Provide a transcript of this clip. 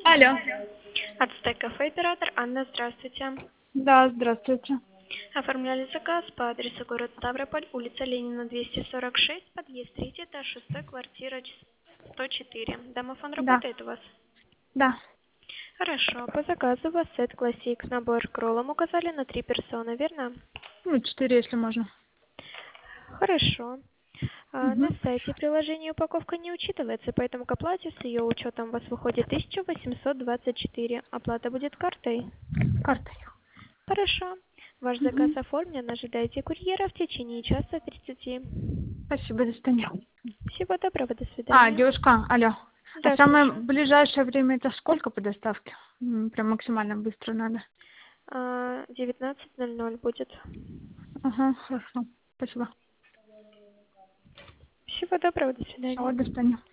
Алло. Ацтек кафе оператор Анна, здравствуйте. Да, здравствуйте. Оформляли заказ по адресу город Ставрополь, улица Ленина, 246, подъезд 3, этаж 6, квартира 104. Домофон Да, работает у вас? да. Хорошо. По заказу у вас сет классик, набор к роллам указали на 3 персоны, верно? Ну, 4, если можно. Хорошо. На Угу. сайте приложения упаковка не учитывается, поэтому к оплате с ее учетом у вас выходит 1824. Оплата будет картой? Картой. Хорошо. Ваш заказ Угу. оформлен. Ожидайте курьера в течение часа 30. Спасибо, до свидания. Всего доброго, до А, свидания. девушка, алло. А Да, самое слушаю. ближайшее время это сколько по доставке? Прям максимально быстро надо. 19:00 будет. Ага, хорошо. Спасибо. Всего доброго, до Всего, свидания. до свидания.